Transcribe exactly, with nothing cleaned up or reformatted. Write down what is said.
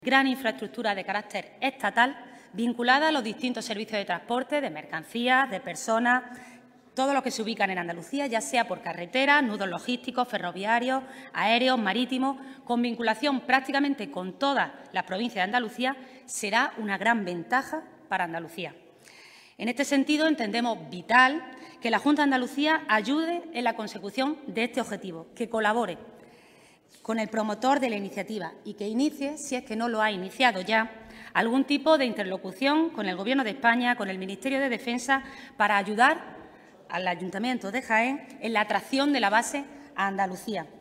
gran infraestructura de carácter estatal vinculada a los distintos servicios de transporte, de mercancías, de personas, todo lo que se ubican en Andalucía, ya sea por carretera, nudos logísticos, ferroviarios, aéreos, marítimos, con vinculación prácticamente con todas las provincias de Andalucía, será una gran ventaja para Andalucía. En este sentido, entendemos vital que la Junta de Andalucía ayude en la consecución de este objetivo, que colabore con el promotor de la iniciativa y que inicie, si es que no lo ha iniciado ya, algún tipo de interlocución con el Gobierno de España, con el Ministerio de Defensa, para ayudar al Ayuntamiento de Jaén en la atracción de la base a Andalucía.